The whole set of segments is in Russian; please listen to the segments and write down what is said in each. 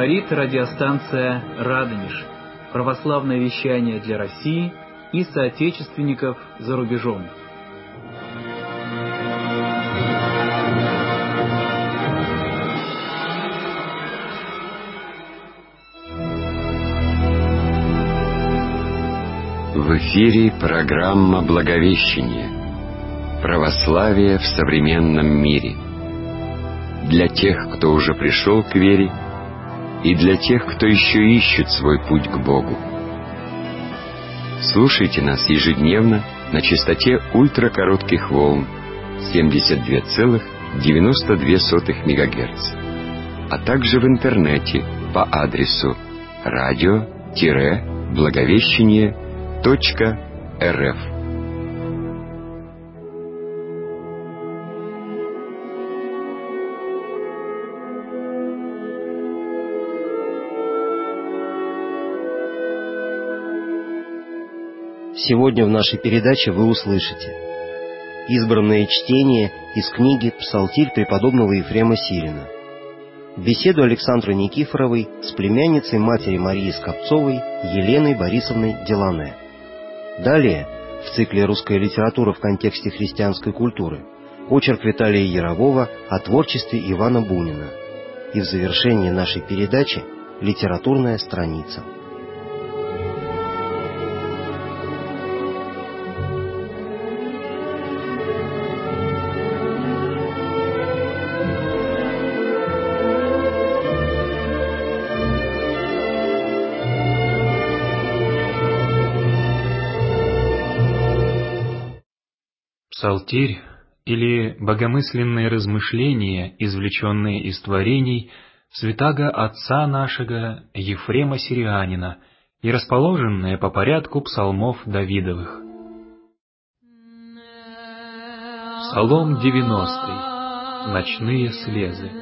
Говорит радиостанция «Радонеж». Православное вещание для России и соотечественников за рубежом. В эфире программа «Благовещение. Православие в современном мире». Для тех, кто уже пришел к вере, и для тех, кто еще ищет свой путь к Богу. Слушайте нас ежедневно на частоте ультракоротких волн 72,92 МГц, а также в интернете по адресу radio-благовещение.рф. Сегодня в нашей передаче вы услышите избранное чтение из книги «Псалтирь преподобного Ефрема Сирина», беседу Александры Никифоровой с племянницей матери Марии Скопцовой Еленой Борисовной Делане. Далее, в цикле «Русская литература в контексте христианской культуры», очерк Виталия Ярового о творчестве Ивана Бунина. И в завершении нашей передачи литературная страница. Псалтирь или богомысленные размышления, извлеченные из творений святаго отца нашего Ефрема Сирианина и расположенные по порядку псалмов Давидовых. Псалом 90. Ночные слезы.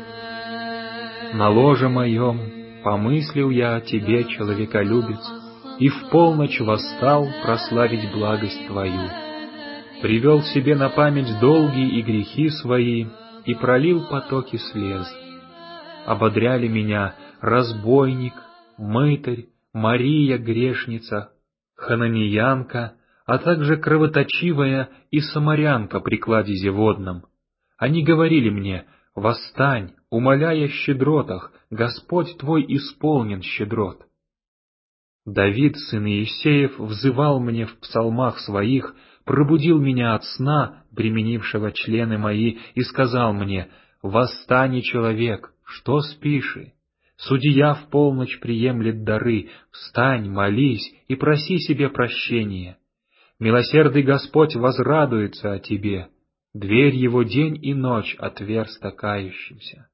На ложе моем помыслил я о тебе, человеколюбец, и в полночь восстал прославить благость твою. Привел себе на память долги и грехи свои и пролил потоки слез. Ободряли меня разбойник, мытарь, Мария грешница, хананеянка, а также кровоточивая и самарянка при кладезе водном. Они говорили мне: «Восстань, умоляя о щедротах, Господь твой исполнен щедрот». Давид, сын Иессеев, взывал мне в псалмах своих, пробудил меня от сна, применившего члены мои, и сказал мне: «Восстань, человек, что спишь? Судья в полночь приемлет дары, встань, молись и проси себе прощения. Милосердный Господь возрадуется о тебе, дверь его день и ночь отверста кающимся».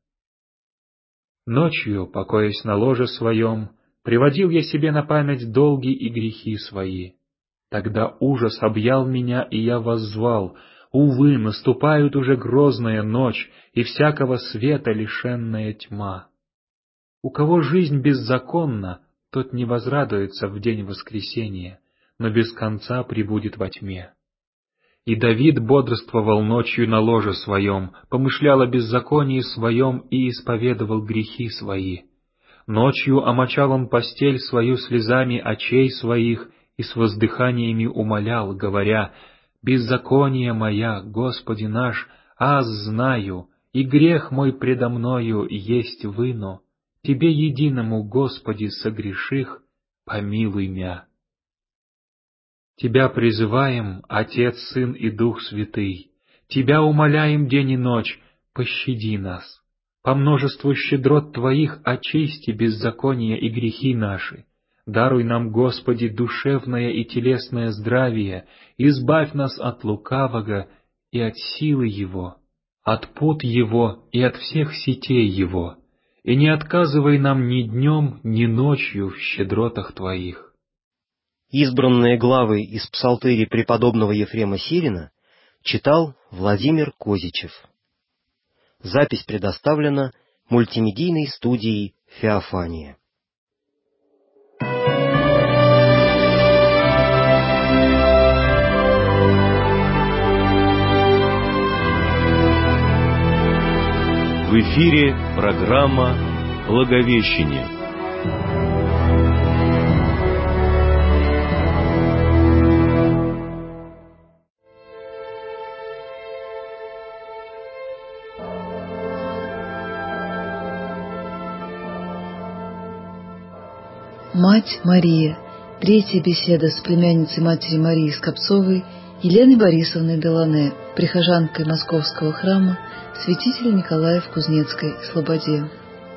Ночью, покоясь на ложе своем, приводил я себе на память долги и грехи свои. Тогда ужас объял меня, и я воззвал: увы, наступает уже грозная ночь, и всякого света лишенная тьма. У кого жизнь беззаконна, тот не возрадуется в день воскресения, но без конца пребудет во тьме. И Давид бодрствовал ночью на ложе своем, помышлял о беззаконии своем и исповедовал грехи свои. Ночью омочал он постель свою слезами очей своих и с воздыханиями умолял, говоря: «Беззаконие моя, Господи наш, аз знаю, и грех мой предо мною есть выно. Тебе единому, Господи, согреших, помилуй мя». Тебя призываем, Отец, Сын и Дух Святый, Тебя умоляем день и ночь, пощади нас. По множеству щедрот Твоих очисти беззакония и грехи наши. Даруй нам, Господи, душевное и телесное здравие, избавь нас от лукавого и от силы его, от пут его и от всех сетей его, и не отказывай нам ни днем, ни ночью в щедротах Твоих. Избранные главы из псалтыри преподобного Ефрема Сирина читал Владимир Козичев. Запись предоставлена мультимедийной студией «Феофания». В эфире программа Благовещение. Мать Мария. Третья беседа с племянницей матери Марии Скопцовой Еленой Борисовной Делане, прихожанкой Московского храма святителя Николая в Кузнецкой Слободе.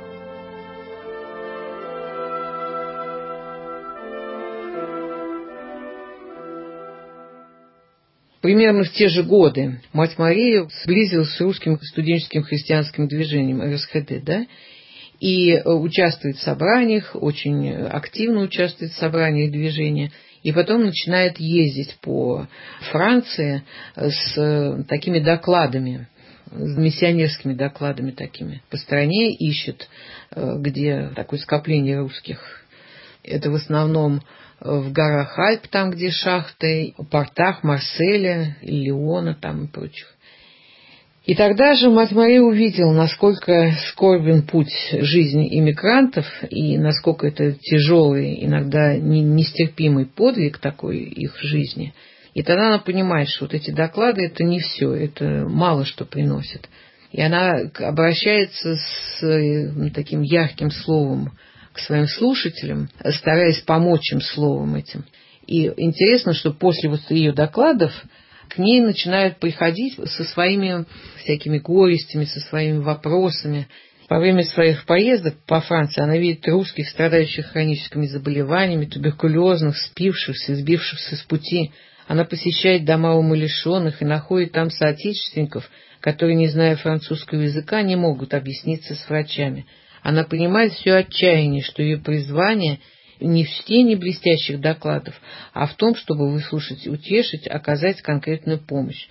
Примерно в те же годы мать Мария сблизилась с русским студенческим христианским движением РСХД, да, и участвует в собраниях, очень активно участвует в собраниях движения, и потом начинает ездить по Франции с такими докладами, с миссионерскими докладами такими. По стране ищет, где такое скопление русских. Это в основном в горах Альп, там, где шахты, в портах Марселя, Лиона там и прочих. И тогда же мать Мария увидела, насколько скорбен путь жизни иммигрантов и насколько это тяжелый, иногда нестерпимый подвиг такой их жизни. И тогда она понимает, что вот эти доклады — это не все, это мало что приносит. И она обращается с таким ярким словом к своим слушателям, стараясь помочь им словом этим. И интересно, что после вот ее докладов к ней начинают приходить со своими всякими горестями, со своими вопросами. Во время своих поездок по Франции она видит русских, страдающих хроническими заболеваниями, туберкулезных, спившихся, сбившихся с пути. Она посещает дома умалишенных и находит там соотечественников, которые, не зная французского языка, не могут объясниться с врачами. Она понимает все отчаяние, что ее призвание не в чтении блестящих докладов, а в том, чтобы выслушать, утешить, оказать конкретную помощь.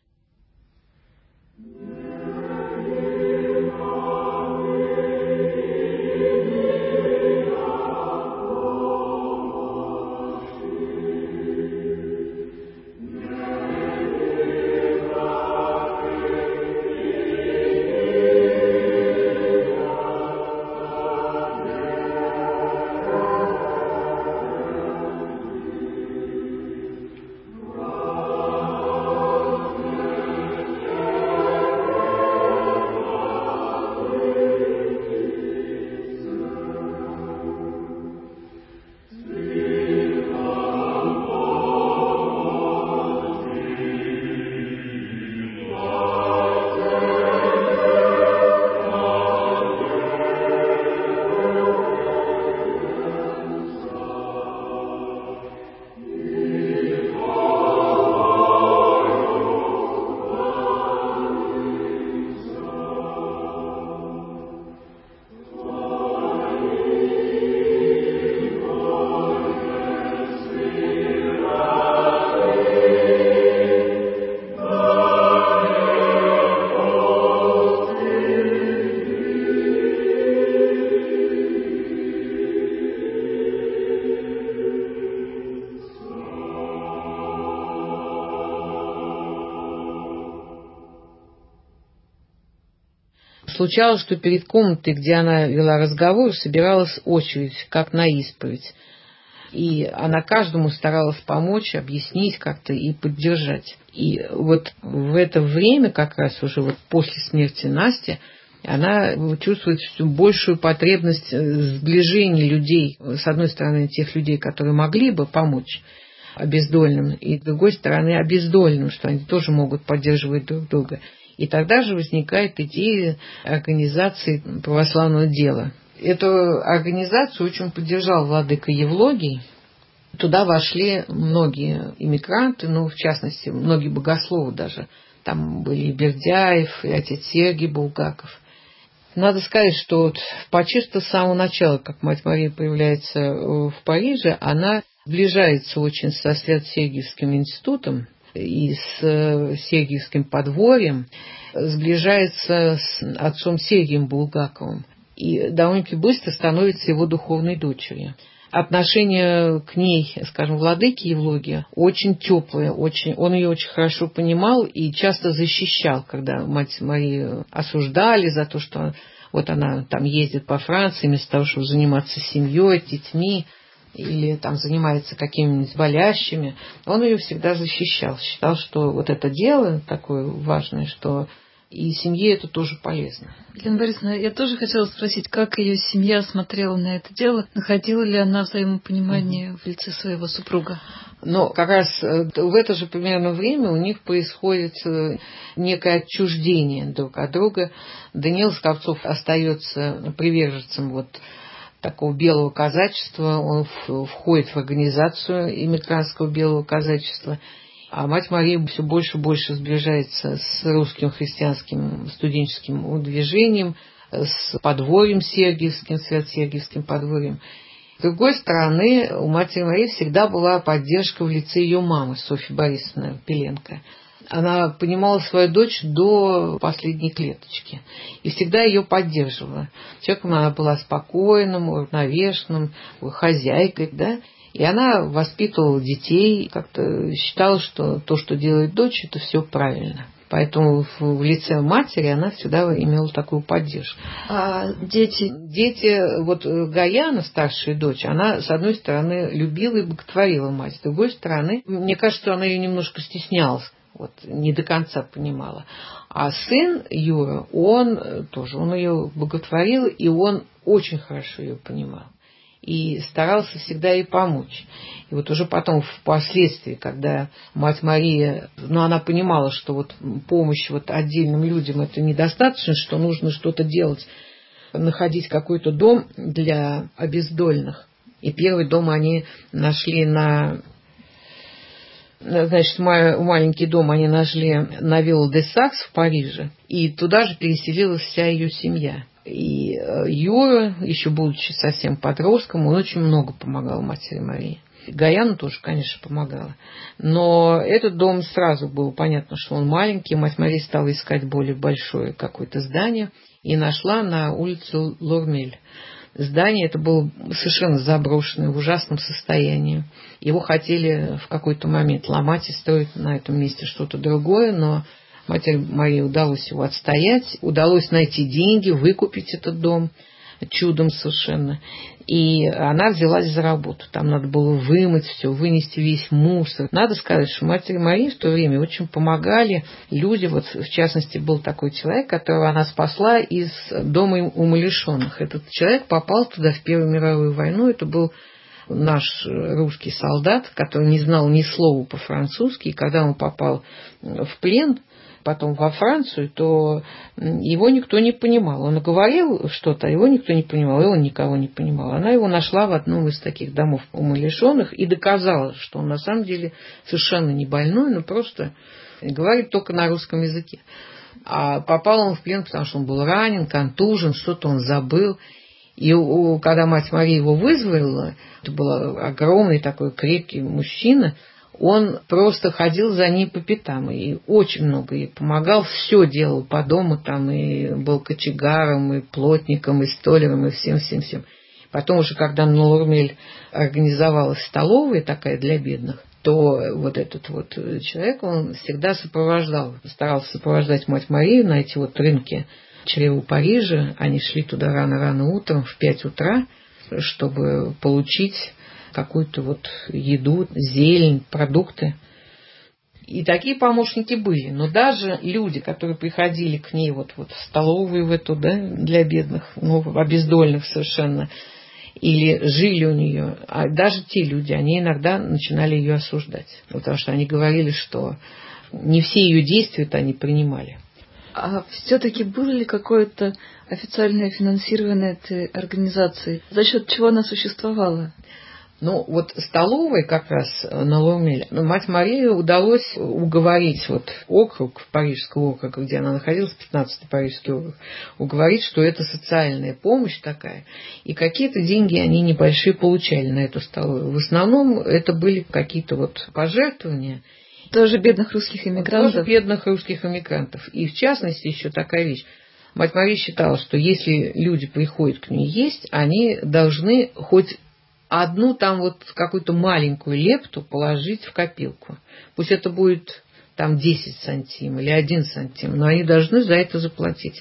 Случалось, что перед комнатой, где она вела разговор, собиралась очередь, как на исповедь. И она каждому старалась помочь, объяснить как-то и поддержать. И вот в это время, как раз уже вот после смерти Насти, она чувствует все большую потребность сближения людей. С одной стороны, тех людей, которые могли бы помочь обездоленным, и с другой стороны, обездоленным, что они тоже могут поддерживать друг друга. И тогда же возникает идея организации православного дела. Эту организацию очень поддержал владыка Евлогий. Туда вошли многие иммигранты, ну, в частности, многие богословы даже. Там были и Бердяев, и отец Сергий Булгаков. Надо сказать, что вот почти с самого начала, как мать Мария появляется в Париже, она сближается очень со Свято-Сергиевским институтом и с Сергиевским подворьем, сближается с отцом Сергием Булгаковым и довольно-таки быстро становится его духовной дочерью. Отношение к ней, скажем, владыки Евлогия очень теплое, он ее очень хорошо понимал и часто защищал, когда мать Марию осуждали за то, что вот она там ездит по Франции вместо того, чтобы заниматься семьей, детьми, или там занимается какими-нибудь болящими, он ее всегда защищал. Считал, что вот это дело такое важное, что и семье это тоже полезно. Елена Борисовна, я тоже хотела спросить, как ее семья смотрела на это дело? Находила ли она взаимопонимание в лице своего супруга? Но как раз в это же примерно время у них происходит некое отчуждение друг от друга. Даниил Скворцов остается приверженцем вот такого белого казачества, он входит в организацию иммигрантского белого казачества, а мать Мария все больше и больше сближается с русским христианским студенческим движением, с подворьем Сергиевским, Свято-Сергиевским подворьем. С другой стороны, у матери Марии всегда была поддержка в лице ее мамы, Софьи Борисовны Пеленко. Она понимала свою дочь до последней клеточки и всегда ее поддерживала. Человеком она была спокойным, уравновешенным, хозяйкой, да, и она воспитывала детей, как-то считала, что то, что делает дочь, это все правильно. Поэтому в лице матери она всегда имела такую поддержку. А дети? Дети, вот Гаяна, старшая дочь, она, с одной стороны, любила и боготворила мать, с другой стороны, мне кажется, она ее немножко стеснялась. Вот, не до конца понимала. А сын Юра, он ее боготворил, и он очень хорошо ее понимал. И старался всегда ей помочь. И вот уже потом, впоследствии, когда мать Мария, она понимала, что вот помощь вот отдельным людям это недостаточно, что нужно что-то делать, находить какой-то дом для обездоленных. И первый дом они нашли маленький дом они нашли на Вилла-де-Сакс в Париже, и туда же переселилась вся ее семья. И Юра, еще будучи совсем подростком, он очень много помогал матери Марии. Гаяна тоже, конечно, помогала. Но этот дом сразу было понятно, что он маленький. Мать Мария стала искать более большое какое-то здание и нашла на улице Лормель. Здание это было совершенно заброшенное, в ужасном состоянии. Его хотели в какой-то момент ломать и строить на этом месте что-то другое, но матери Марии удалось его отстоять, удалось найти деньги, выкупить этот дом чудом совершенно. И она взялась за работу. Там надо было вымыть все, вынести весь мусор. Надо сказать, что матери Марии в то время очень помогали люди. Вот, в частности, был такой человек, которого она спасла из дома умалишенных. Этот человек попал туда в Первую мировую войну. Это был наш русский солдат, который не знал ни слова по-французски. И когда он попал в плен, потом во Францию, то его никто не понимал. Он говорил что-то, а его никто не понимал, и он никого не понимал. Она его нашла в одном из таких домов умалишенных и доказала, что он на самом деле совершенно не больной, но просто говорит только на русском языке. А попал он в плен, потому что он был ранен, контужен, что-то он забыл. И когда мать Мария его вызвала, это был огромный такой крепкий мужчина, он просто ходил за ней по пятам и очень много ей помогал, все делал по дому, там и был кочегаром, и плотником, и столяром, и всем-всем-всем. Потом уже, когда на Лормель организовалась столовая такая для бедных, то вот этот вот человек, он всегда старался сопровождать мать Марию на эти вот рынки чрева Парижа. Они шли туда рано-рано утром, в 5 утра, чтобы получить какую-то вот еду, зелень, продукты. И такие помощники были. Но даже люди, которые приходили к ней вот в столовую в эту, да, для бедных, обездоленных совершенно, или жили у нее, а даже те люди, они иногда начинали ее осуждать. Потому что они говорили, что не все ее действия-то они принимали. А все-таки было ли какое-то официальное финансирование этой организации? За счет чего она существовала? Ну, вот столовой как раз на Лормеле мать Марии удалось уговорить вот округ, Парижский округ, где она находилась, 15-й Парижский округ, уговорить, что это социальная помощь такая. И какие-то деньги они небольшие получали на эту столовую. В основном это были какие-то вот пожертвования. Тоже бедных русских эмигрантов? Тоже бедных русских эмигрантов. И в частности еще такая вещь. Мать Мария считала, что если люди приходят к ней есть, они должны хоть одну там вот какую-то маленькую лепту положить в копилку. Пусть это будет там 10 сантим или 1 сантим, но они должны за это заплатить.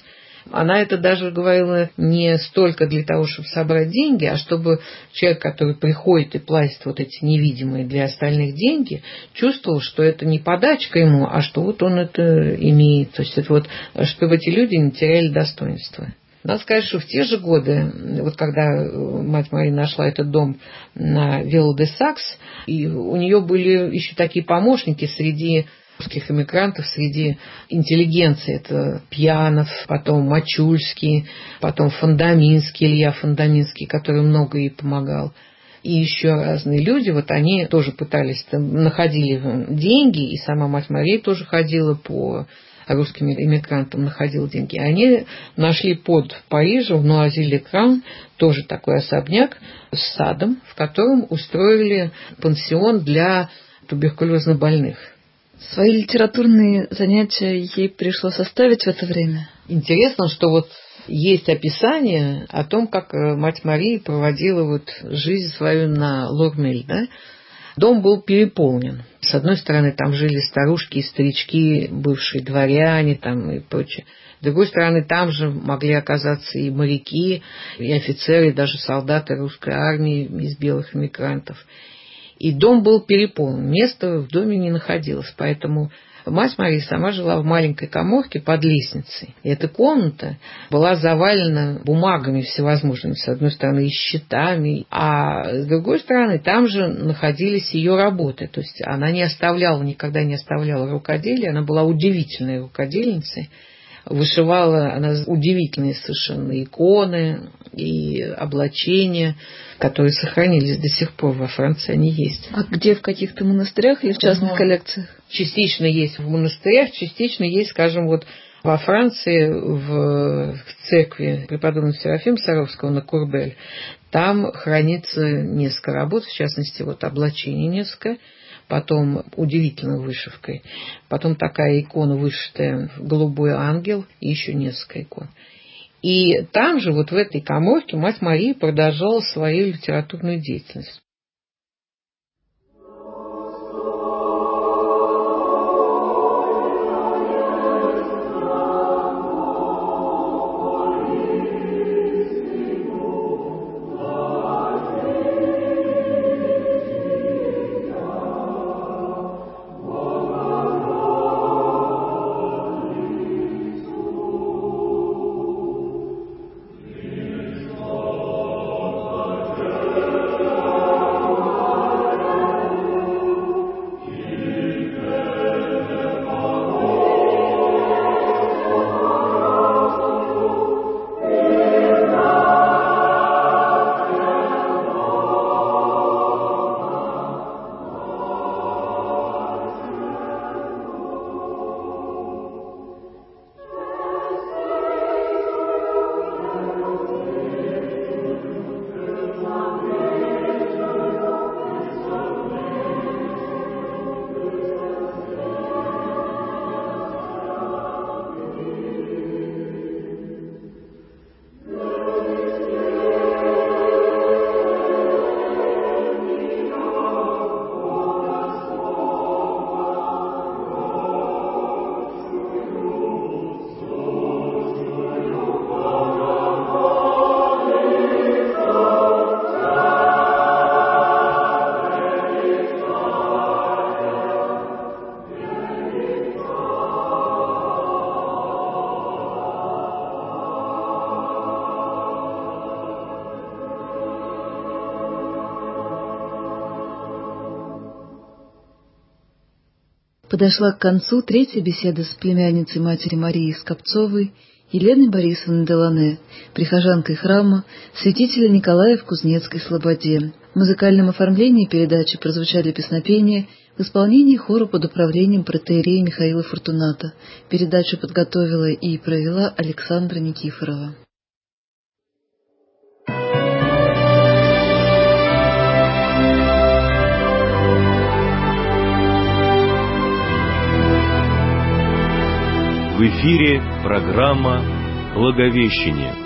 Она это даже говорила не столько для того, чтобы собрать деньги, а чтобы человек, который приходит и платит вот эти невидимые для остальных деньги, чувствовал, что это не подачка ему, а что вот он это имеет. То есть это вот, чтобы эти люди не теряли достоинства. Надо сказать, что в те же годы, вот когда мать Мария нашла этот дом на Вилла-де-Сакс, и у нее были еще такие помощники среди русских эмигрантов, среди интеллигенции. Это Пьянов, потом Мачульский, потом Фондаминский, Илья Фондаминский, который много ей помогал. И еще разные люди, вот они тоже пытались, находили деньги, и сама мать Мария тоже ходила по русским иммигрантам, находила деньги. Они нашли под Парижем в Нуазиль-ле-Кран тоже такой особняк с садом, в котором устроили пансион для туберкулезно больных. Свои литературные занятия ей пришлось оставить в это время? Интересно, что вот есть описание о том, как мать Мария проводила вот жизнь свою на Лормель, да? Дом был переполнен. С одной стороны, там жили старушки и старички, бывшие дворяне там и прочее. С другой стороны, там же могли оказаться и моряки, и офицеры, и даже солдаты русской армии из белых эмигрантов. И дом был переполнен. Места в доме не находилось, поэтому мать Мария сама жила в маленькой каморке под лестницей. И эта комната была завалена бумагами всевозможными. С одной стороны, и счетами, а с другой стороны, там же находились ее работы. То есть она никогда не оставляла рукоделие. Она была удивительной рукодельницей. Вышивала она удивительные совершенно иконы и облачения, которые сохранились до сих пор во Франции, они есть. А где, в каких-то монастырях или в частных коллекциях? Частично есть в монастырях, частично есть, скажем, вот во Франции, в церкви преподобного Серафима Саровского на Курбель. Там хранится несколько работ, в частности, вот облачение несколько, потом удивительной вышивкой, потом такая икона, вышитая голубой ангел, и еще несколько икон. И там же, вот в этой каморке, мать Мария продолжала свою литературную деятельность. Подошла к концу третья беседа с племянницей матери Марии Скопцовой Еленой Борисовной Делане, прихожанкой храма святителя Николая в Кузнецкой Слободе. В музыкальном оформлении передачи прозвучали песнопения в исполнении хора под управлением протоиерея Михаила Фортуната. Передачу подготовила и провела Александра Никифорова. В эфире программа «Благовещение».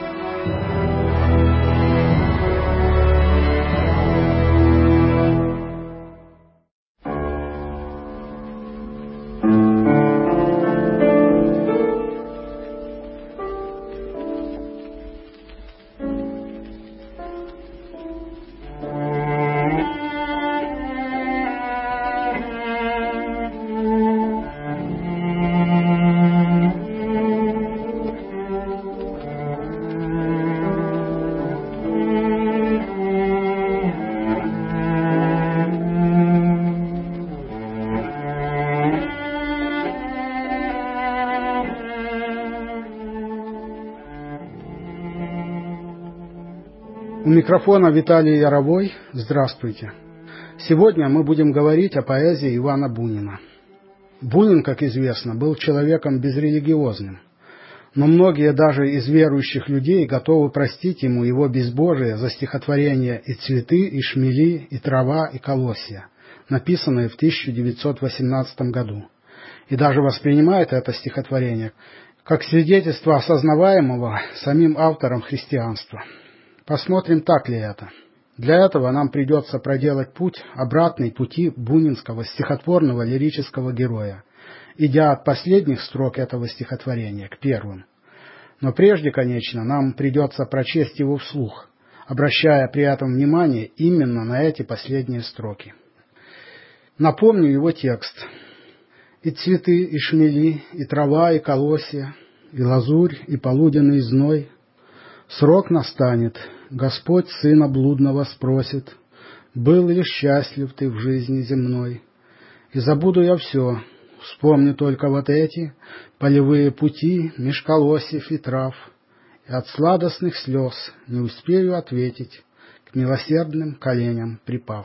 У микрофона Виталий Яровой. Здравствуйте. Сегодня мы будем говорить о поэзии Ивана Бунина. Бунин, как известно, был человеком безрелигиозным, но многие даже из верующих людей готовы простить ему его безбожие за стихотворения «И цветы, и шмели, и трава, и колосья», написанные в 1918 году, и даже воспринимают это стихотворение как свидетельство осознаваемого самим автором христианства. Посмотрим, так ли это. Для этого нам придется проделать путь, обратный пути бунинского стихотворного лирического героя, идя от последних строк этого стихотворения к первым. Но прежде, конечно, нам придется прочесть его вслух, обращая при этом внимание именно на эти последние строки. Напомню его текст. «И цветы, и шмели, и трава, и колосья, и лазурь, и полуденный зной. Срок настанет, Господь сына блудного спросит, был ли счастлив ты в жизни земной? И забуду я все, вспомню только вот эти полевые пути меж колосьев и трав, и от сладостных слез не успею ответить, к милосердным коленям припав».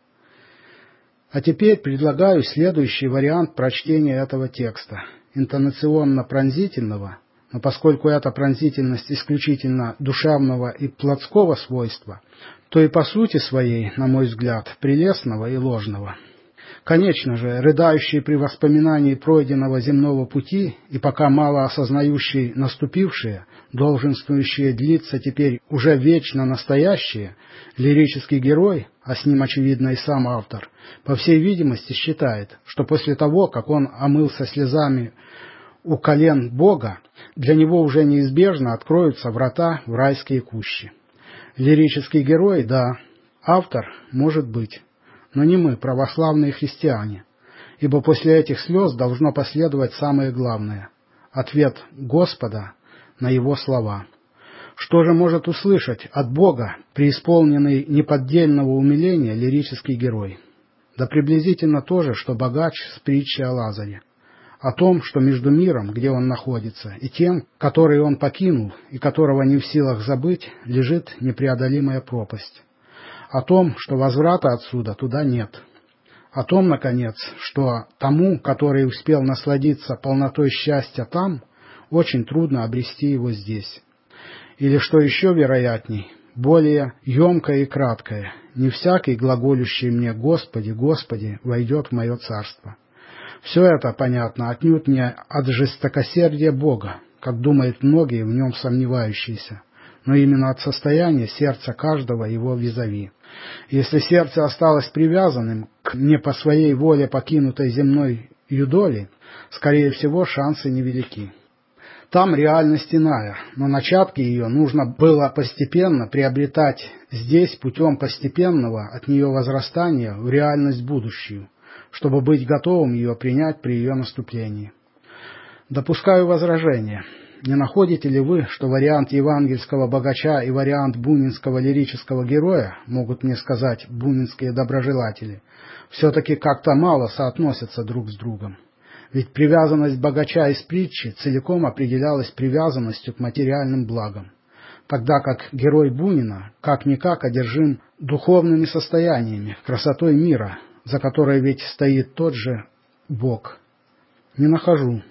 А теперь предлагаю следующий вариант прочтения этого текста, интонационно-пронзительного, но поскольку эта пронзительность исключительно душевного и плотского свойства, то и по сути своей, на мой взгляд, прелестного и ложного. Конечно же, рыдающий при воспоминании пройденного земного пути и пока мало осознающий наступившее, долженствующее длиться теперь уже вечно настоящее, лирический герой, а с ним, очевидно, и сам автор, по всей видимости, считает, что после того, как он омылся слезами у колен Бога, для него уже неизбежно откроются врата в райские кущи. Лирический герой, да, автор, может быть, но не мы, православные христиане, ибо после этих слез должно последовать самое главное – ответ Господа на его слова. Что же может услышать от Бога преисполненный неподдельного умиления лирический герой? Да приблизительно то же, что богач с притчей о Лазаре. О том, что между миром, где он находится, и тем, который он покинул и которого не в силах забыть, лежит непреодолимая пропасть. О том, что возврата отсюда туда нет. О том, наконец, что тому, который успел насладиться полнотой счастья там, очень трудно обрести его здесь. Или, что еще вероятней, более емкое и краткое: «Не всякий, глаголющий мне «Господи, Господи», войдет в мое царство». Все это, понятно, отнюдь не от жестокосердия Бога, как думают многие в нем сомневающиеся, но именно от состояния сердца каждого его визави. Если сердце осталось привязанным к не по своей воле покинутой земной юдоли, скорее всего, шансы невелики. Там реальность иная, но начатки ее нужно было постепенно приобретать здесь путем постепенного от нее возрастания в реальность будущую, чтобы быть готовым ее принять при ее наступлении. Допускаю возражение. Не находите ли вы, что вариант евангельского богача и вариант бунинского лирического героя, могут мне сказать бунинские доброжелатели, все-таки как-то мало соотносятся друг с другом? Ведь привязанность богача из притчи целиком определялась привязанностью к материальным благам, тогда как герой Бунина как-никак одержим духовными состояниями, красотой мира, за которой ведь стоит тот же Бог. Не нахожу.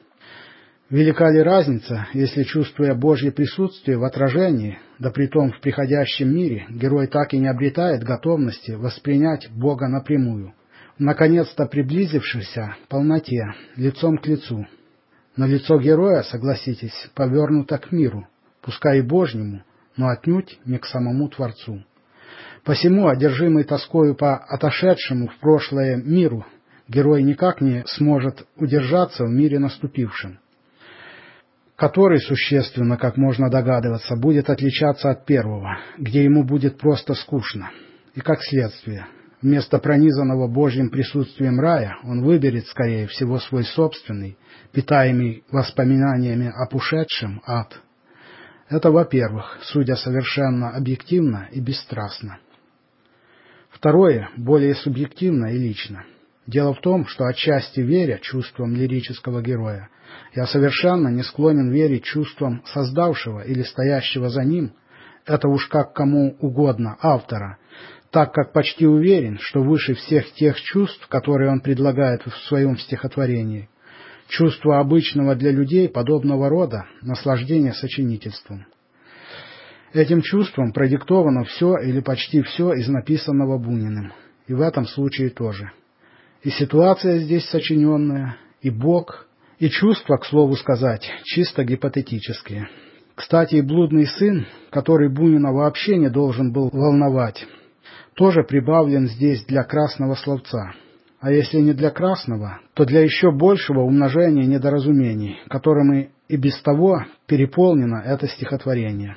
Велика ли разница, если, чувствуя Божье присутствие в отражении, да притом в приходящем мире, герой так и не обретает готовности воспринять Бога напрямую, наконец-то приблизившийся к полноте, лицом к лицу. Но лицо героя, согласитесь, повернуто к миру, пускай и Божьему, но отнюдь не к самому Творцу. Посему, одержимый тоскою по отошедшему в прошлое миру, герой никак не сможет удержаться в мире наступившем, который, существенно, как можно догадываться, будет отличаться от первого, где ему будет просто скучно. И как следствие, вместо пронизанного Божьим присутствием рая он выберет, скорее всего, свой собственный, питаемый воспоминаниями о ушедшем ад. Это, во-первых, судя совершенно объективно и бесстрастно. Второе, более субъективно и лично. Дело в том, что отчасти веря чувствам лирического героя, я совершенно не склонен верить чувствам создавшего или стоящего за ним, это уж как кому угодно, автора, так как почти уверен, что выше всех тех чувств, которые он предлагает в своем стихотворении, чувство обычного для людей подобного рода наслаждения сочинительством. Этим чувством продиктовано все или почти все из написанного Буниным, и в этом случае тоже. И ситуация здесь сочиненная, и Бог, и чувства, к слову сказать, чисто гипотетические. Кстати, и блудный сын, который Бунина вообще не должен был волновать, тоже прибавлен здесь для красного словца. А если не для красного, то для еще большего умножения недоразумений, которыми и без того переполнено это стихотворение.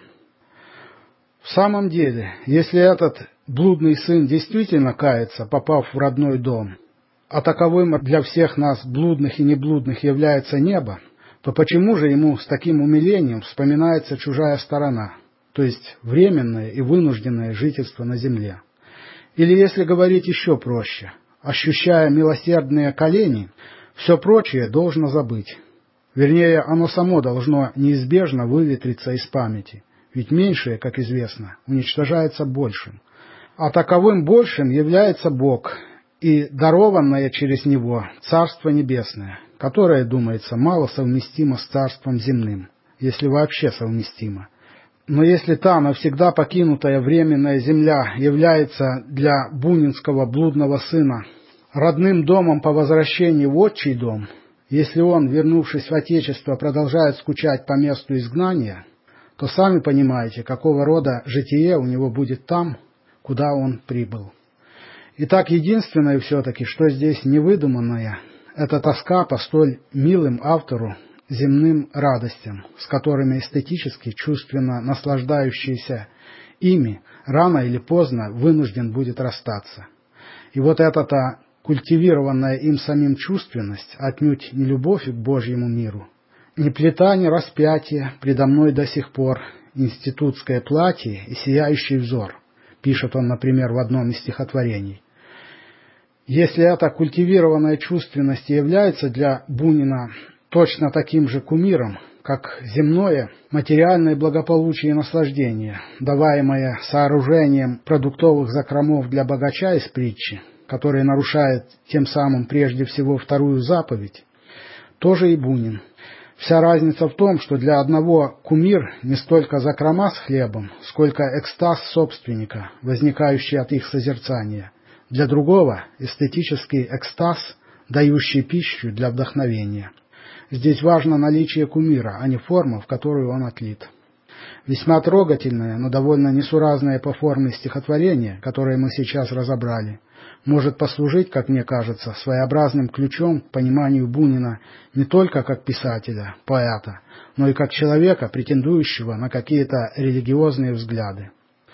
В самом деле, если этот блудный сын действительно кается, попав в родной дом, а таковым для всех нас, блудных и неблудных, является небо, то почему же ему с таким умилением вспоминается чужая сторона, то есть временное и вынужденное жительство на земле? Или, если говорить еще проще, ощущая милосердные колени, все прочее должно забыть. Вернее, оно само должно неизбежно выветриться из памяти, ведь меньшее, как известно, уничтожается большим. А таковым большим является Бог и дарованное через Него Царство Небесное, которое, думается, мало совместимо с Царством Земным, если вообще совместимо. Но если та навсегда покинутая временная земля является для бунинского блудного сына родным домом по возвращении в отчий дом, если он, вернувшись в Отечество, продолжает скучать по месту изгнания, то сами понимаете, какого рода житие у него будет там, куда он прибыл. Итак, единственное все-таки, что здесь невыдуманное, это тоска по столь милым автору земным радостям, с которыми эстетически, чувственно наслаждающийся ими рано или поздно вынужден будет расстаться. И вот эта культивированная им самим чувственность, отнюдь не любовь к Божьему миру, не плета, не распятие, предо мной до сих пор институтское платье и сияющий взор, пишет он, например, в одном из стихотворений. Если эта культивированная чувственность является для Бунина точно таким же кумиром, как земное материальное благополучие и наслаждение, даваемое сооружением продуктовых закромов для богача из притчи, который нарушает тем самым прежде всего вторую заповедь, тоже и Бунин. Вся разница в том, что для одного кумир не столько закрома с хлебом, сколько экстаз собственника, возникающий от их созерцания. Для другого эстетический экстаз, дающий пищу для вдохновения. Здесь важно наличие кумира, а не форма, в которую он отлит. Весьма трогательное, но довольно несуразное по форме стихотворение, которое мы сейчас разобрали, может послужить, как мне кажется, своеобразным ключом к пониманию Бунина не только как писателя, поэта, но и как человека, претендующего на какие-то религиозные взгляды.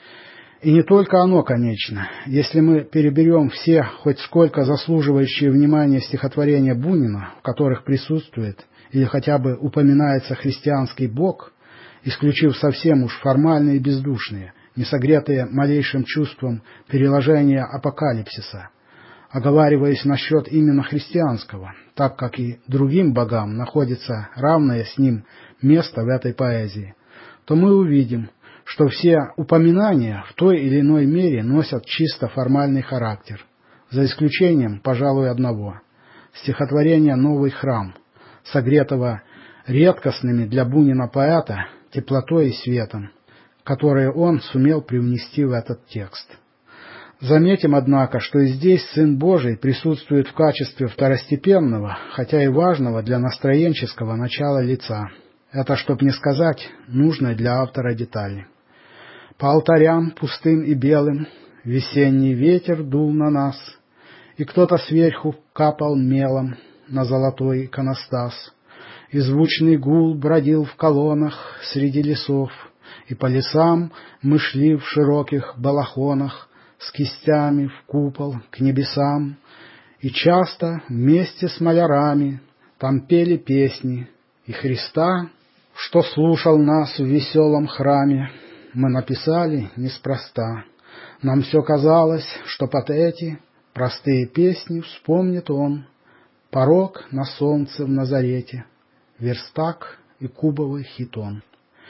И не только оно, конечно. Если мы переберем все, хоть сколько заслуживающие внимания стихотворения Бунина, в которых присутствует или хотя бы упоминается христианский Бог, исключив совсем уж формальные и бездушные, не согретые малейшим чувством переложения апокалипсиса, оговариваясь насчет именно христианского, так как и другим богам находится равное с ним место в этой поэзии, то мы увидим, что все упоминания в той или иной мере носят чисто формальный характер, за исключением, пожалуй, одного – стихотворения «Новый храм», согретого редкостными для Бунина поэта теплотой и светом, которые он сумел привнести в этот текст. Заметим, однако, что и здесь Сын Божий присутствует в качестве второстепенного, хотя и важного для настроенческого начала лица. Это, чтоб не сказать, нужной для автора детали. По алтарям пустым и белым весенний ветер дул на нас, и кто-то сверху капал мелом на золотой иконостас, и звучный гул бродил в колоннах среди лесов, и по лесам мы шли в широких балахонах с кистями в купол к небесам, и часто вместе с малярами там пели песни, и Христа, что слушал нас в веселом храме, мы написали неспроста. Нам все казалось, что под эти простые песни вспомнит он порог на солнце в Назарете, верстак и кубовый хитон.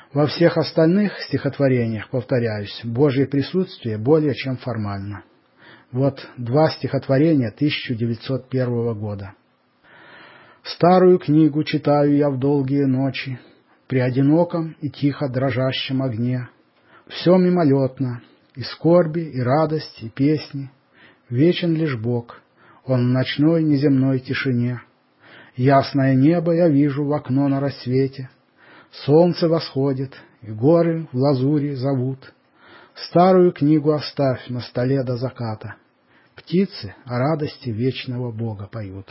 Во всех остальных стихотворениях, повторяюсь, Божье присутствие более чем формально. Вот 2 стихотворения 1901 года. «Старую книгу читаю я в долгие ночи, при одиноком и тихо дрожащем огне. Все мимолетно, и скорби, и радость, и песни. Вечен лишь Бог, Он в ночной неземной тишине. Ясное небо я вижу в окно на рассвете. Солнце восходит, и горы в лазури зовут. Старую книгу оставь на столе до заката. Птицы о радости вечного Бога поют».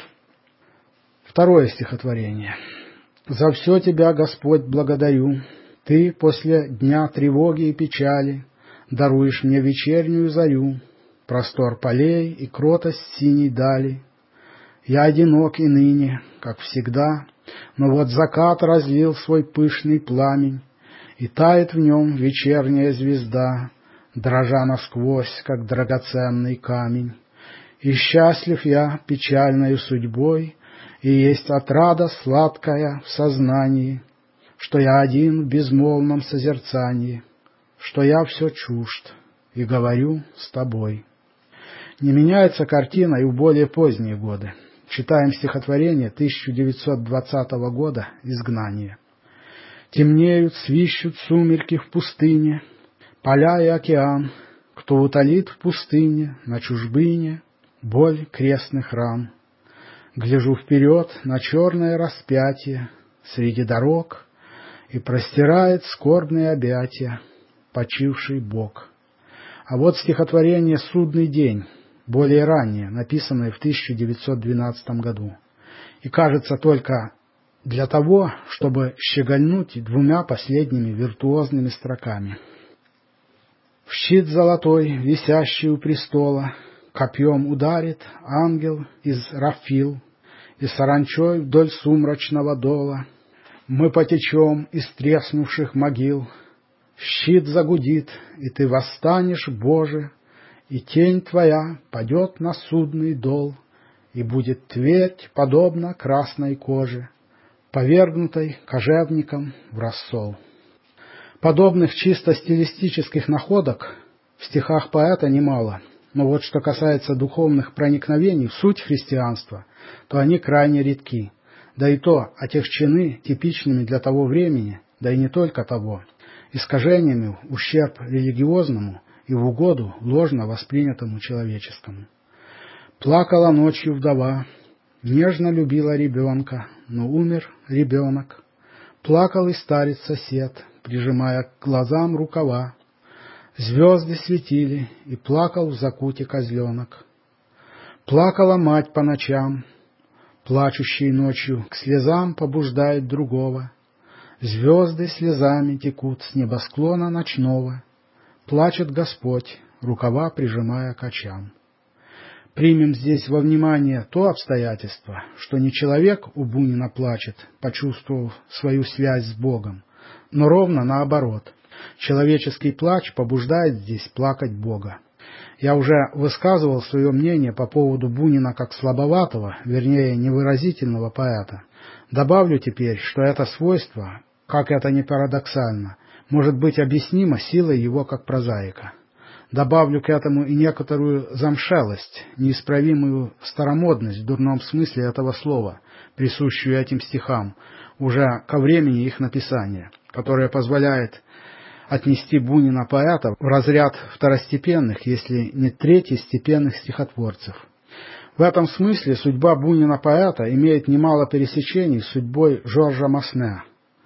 2 стихотворение. «За все Тебя, Господь, благодарю. Ты после дня тревоги и печали даруешь мне вечернюю зарю, простор полей и кротость синей дали. Я одинок и ныне, как всегда, но вот закат разлил свой пышный пламень, и тает в нем вечерняя звезда, дрожа насквозь, как драгоценный камень. И счастлив я печальною судьбой, и есть отрада сладкая в сознании, что я один в безмолвном созерцании, что я все чужд и говорю с тобой». Не меняется картина и в более поздние годы. Читаем стихотворение 1920 года «Изгнание». «Темнеют, свищут сумерки в пустыне, поля и океан, кто утолит в пустыне, на чужбине, боль крестных ран. Гляжу вперед на черное распятие среди дорог, и простирает скорбные объятия почивший Бог». А вот стихотворение «Судный день», более раннее, написанное в 1912 году, и кажется только для того, чтобы щегольнуть 2 последними виртуозными строками. «В щит золотой, висящий у престола, копьем ударит ангел из Рафил, и саранчой вдоль сумрачного дола мы потечем из треснувших могил. Щит загудит, и ты восстанешь, Боже, и тень твоя падет на судный дол, и будет твердь, подобно красной коже, повергнутой кожевником в рассол». Подобных чисто стилистических находок в стихах поэта немало, но вот что касается духовных проникновений в суть христианства, то они крайне редки, да и то отягчены типичными для того времени, да и не только того, искажениями в ущерб религиозному и в угоду ложно воспринятому человеческому. Плакала ночью вдова, нежно любила ребенка, но умер ребенок. Плакал и старец-сосед, прижимая к глазам рукава. Звезды светили, и плакал в закуте козленок. Плакала мать по ночам, плачущий ночью к слезам побуждает другого. Звезды слезами текут с небосклона ночного. Плачет Господь, рукава прижимая к очам. Примем здесь во внимание то обстоятельство, что не человек у Бунина плачет, почувствовав свою связь с Богом, но ровно наоборот. Человеческий плач побуждает здесь плакать Бога. Я уже высказывал свое мнение по поводу Бунина как слабоватого, вернее невыразительного поэта. Добавлю теперь, что это свойство, как это ни парадоксально, может быть объяснимо силой его как прозаика. Добавлю к этому и некоторую замшелость, неисправимую старомодность в дурном смысле этого слова, присущую этим стихам, уже ко времени их написания, которая позволяет отнести Бунина поэта в разряд второстепенных, если не третьестепенных стихотворцев. В этом смысле судьба Бунина поэта имеет немало пересечений с судьбой Жоржа Масне,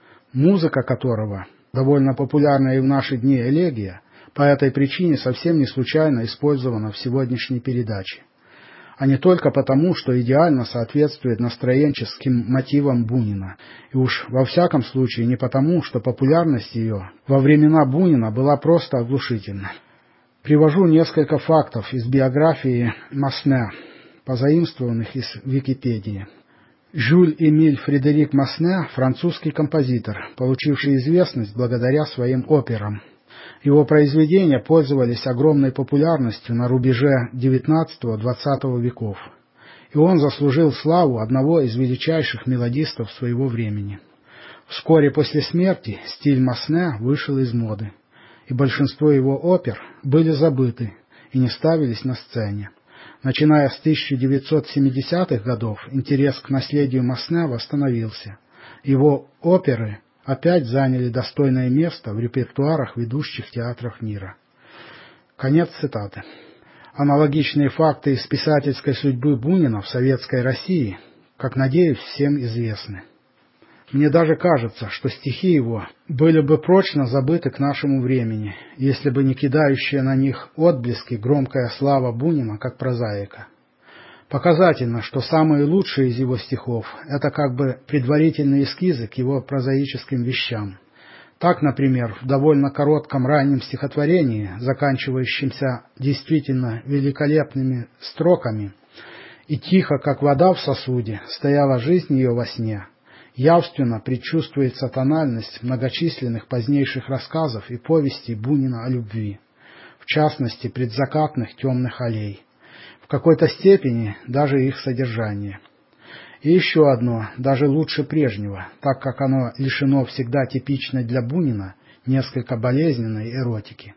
музыка которого, довольно популярная и в наши дни элегия, по этой причине совсем не случайно использована в сегодняшней передаче, а не только потому, что идеально соответствует настроенческим мотивам Бунина, и уж во всяком случае не потому, что популярность ее во времена Бунина была просто оглушительна. Привожу несколько фактов из биографии Масне, позаимствованных из Википедии. Жюль-Эмиль Фредерик Масне – французский композитор, получивший известность благодаря своим операм. Его произведения пользовались огромной популярностью на рубеже XIX-XX веков, и он заслужил славу одного из величайших мелодистов своего времени. В Вскоре после смерти стиль Масне вышел из моды, и большинство его опер были забыты и не ставились на сцене. Начиная с 1970-х годов интерес к наследию Масне восстановился. Его оперы опять заняли достойное место в репертуарах ведущих театров мира. Конец цитаты. Аналогичные факты из писательской судьбы Бунина в советской России, как надеюсь, всем известны. Мне даже кажется, что стихи его были бы прочно забыты к нашему времени, если бы не кидающая на них отблески громкая слава Бунина как прозаика. Показательно, что самые лучшие из его стихов – это как бы предварительные эскизы к его прозаическим вещам. Так, например, в довольно коротком раннем стихотворении, заканчивающемся действительно великолепными строками, «И тихо, как вода в сосуде, стояла жизнь ее во сне», явственно предчувствуется тональность многочисленных позднейших рассказов и повестей Бунина о любви, в частности, предзакатных темных аллей, в какой-то степени даже их содержание. И еще одно, даже лучше прежнего, так как оно лишено всегда типичной для Бунина несколько болезненной эротики.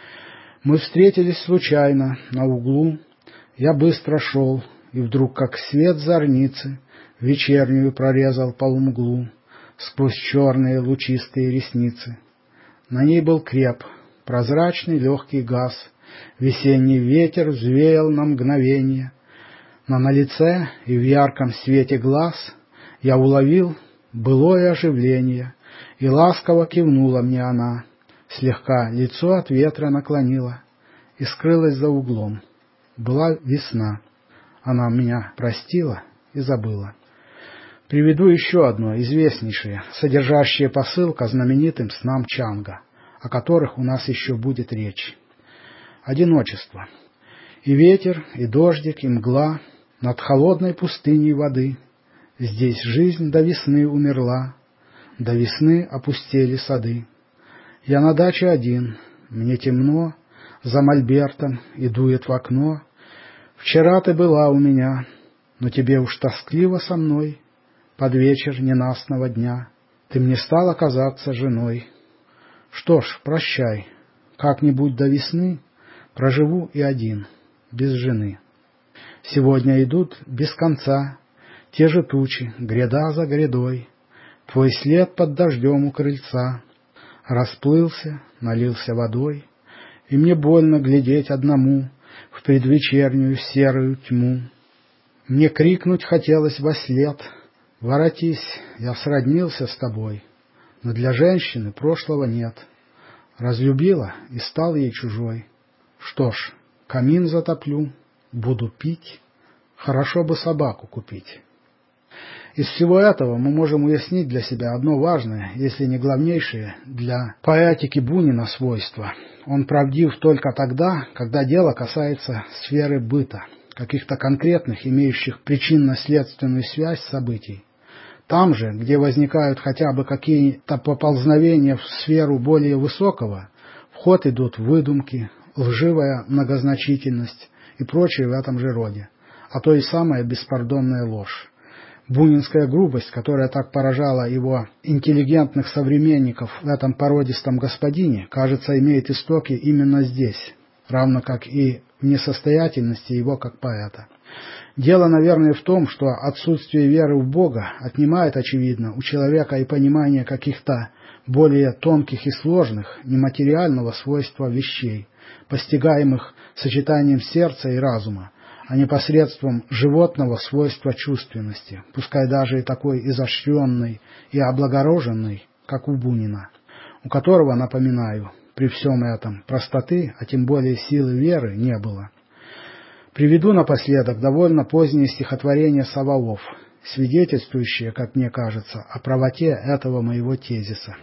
Мы встретились случайно на углу, я быстро шел, и вдруг, как свет зорницы, вечернюю прорезал полумглу сквозь черные лучистые ресницы. На ней был креп, прозрачный легкий газ, весенний ветер взвеял на мгновение, но на лице и в ярком свете глаз я уловил былое оживление, и ласково кивнула мне она, слегка лицо от ветра наклонила и скрылась за углом. Была весна, она меня простила и забыла. Приведу еще одно, известнейшее, содержащее посыл ко знаменитым снам Чанга, о которых у нас еще будет речь. Одиночество. И ветер, и дождик, и мгла над холодной пустыней воды. Здесь жизнь до весны умерла, до весны опустели сады. Я на даче один, мне темно, за мольбертом и дует в окно. Вчера ты была у меня, но тебе уж тоскливо со мной. Под вечер ненастного дня ты мне стала казаться женой. Что ж, прощай, как-нибудь до весны проживу и один, без жены. Сегодня идут без конца те же тучи, гряда за грядой. Твой след под дождем у крыльца расплылся, налился водой, и мне больно глядеть одному в предвечернюю серую тьму. Мне крикнуть хотелось вослед: воротись, я сроднился с тобой, но для женщины прошлого нет. Разлюбила и стал ей чужой. Что ж, камин затоплю, буду пить, хорошо бы собаку купить. Из всего этого мы можем уяснить для себя одно важное, если не главнейшее для поэтики Бунина свойство. Он правдив только тогда, когда дело касается сферы быта, каких-то конкретных, имеющих причинно-следственную связь событий. Там же, где возникают хотя бы какие-то поползновения в сферу более высокого, в ход идут выдумки, лживая многозначительность и прочее в этом же роде, а то и самая беспардонная ложь. Бунинская грубость, которая так поражала его интеллигентных современников в этом породистом господине, кажется, имеет истоки именно здесь, равно как и в несостоятельности его как поэта. Дело, наверное, в том, что отсутствие веры в Бога отнимает, очевидно, у человека и понимание каких-то более тонких и сложных, нематериального свойства вещей, постигаемых сочетанием сердца и разума, а не посредством животного свойства чувственности, пускай даже и такой изощренной и облагороженной, как у Бунина, у которого, напоминаю, при всем этом простоты, а тем более силы веры, не было. Приведу напоследок довольно позднее стихотворение Саваоф, свидетельствующее, как мне кажется, о правоте этого моего тезиса.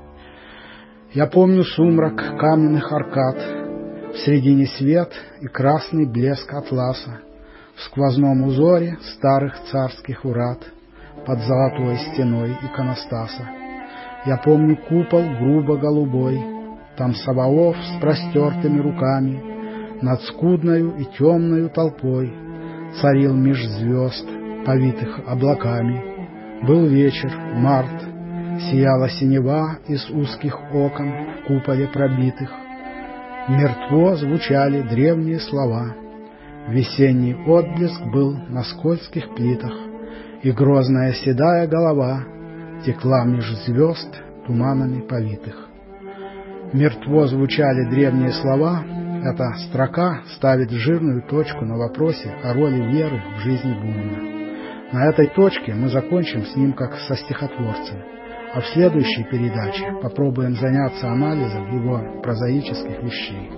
Я помню сумрак каменных аркад, в середине свет и красный блеск атласа, в сквозном узоре старых царских урад, под золотой стеной иконостаса. Я помню купол грубо-голубой, там Саваоф с простертыми руками над скудною и темною толпой царил меж звезд, повитых облаками. Был вечер, март, Сияла синева из узких окон в куполе пробитых. Мертво звучали древние слова. Весенний отблеск был на скользких плитах, и грозная седая голова текла меж звезд туманами повитых. Мертво звучали древние слова. Эта строка ставит жирную точку на вопросе о роли веры в жизни Бунина. На этой точке мы закончим с ним как со стихотворцем, а в следующей передаче попробуем заняться анализом его прозаических вещей.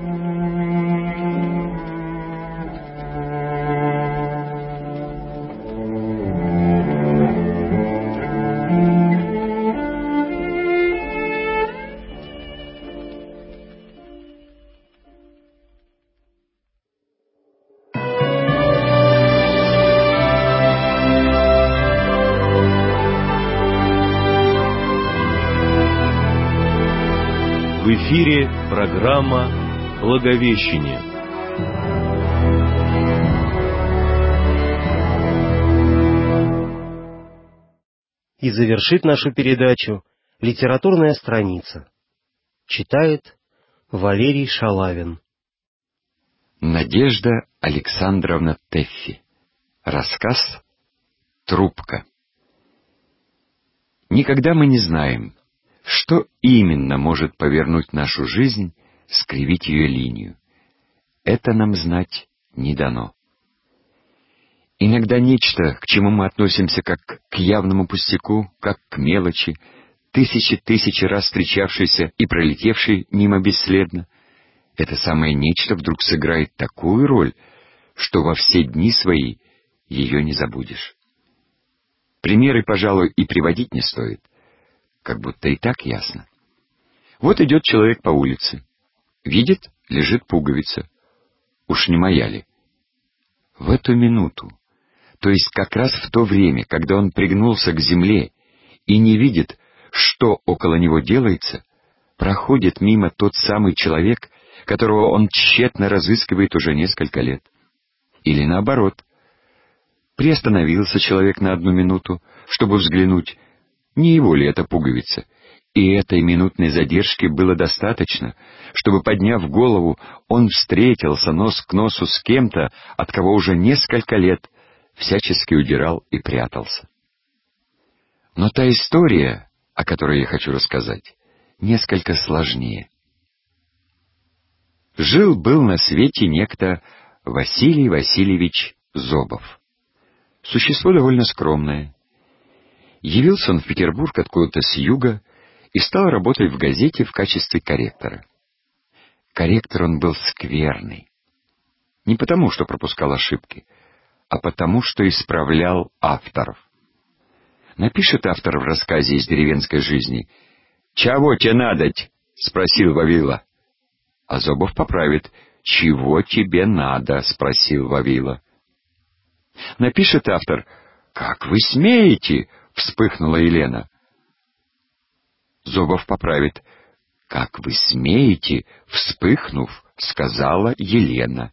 В эфире программа «Благовещение». И завершит нашу передачу литературная страница. Читает Валерий Шалавин. Надежда Александровна Тэффи. Рассказ «Трубка». Никогда мы не знаем, что именно может повернуть нашу жизнь, скривить ее линию. Это нам знать не дано. Иногда нечто, к чему мы относимся как к явному пустяку, как к мелочи, тысячи раз встречавшейся и пролетевшей мимо бесследно, это самое нечто вдруг сыграет такую роль, что во все дни свои ее не забудешь. Примеры, пожалуй, и приводить не стоит, как будто и так ясно. Вот идет человек по улице, видит, лежит пуговица. Уж не моя ли? В эту минуту, то есть как раз в то время, когда он пригнулся к земле и не видит, что около него делается, проходит мимо тот самый человек, которого он тщетно разыскивает уже несколько лет. Или наоборот. Приостановился человек на 1 минуту, чтобы взглянуть, не его ли это пуговица, и этой минутной задержки было достаточно, чтобы, подняв голову, он встретился нос к носу с кем-то, от кого уже несколько лет всячески удирал и прятался. Но та история, о которой я хочу рассказать, несколько сложнее. Жил-был на свете некто Василий Васильевич Зобов. Существо довольно скромное. Явился он в Петербург откуда-то с юга и стал работать в газете в качестве корректора. Корректор он был скверный. Не потому, что пропускал ошибки, а потому, что исправлял авторов. Напишет автор в рассказе из деревенской жизни: «Чего тебе надоть?» — спросил Вавила. А Зобов поправит: «Чего тебе надо?» — спросил Вавила. Напишет автор: «Как вы смеете?» — вспыхнула Елена. Зобов поправит: «Как вы смеете?» — вспыхнув, сказала Елена.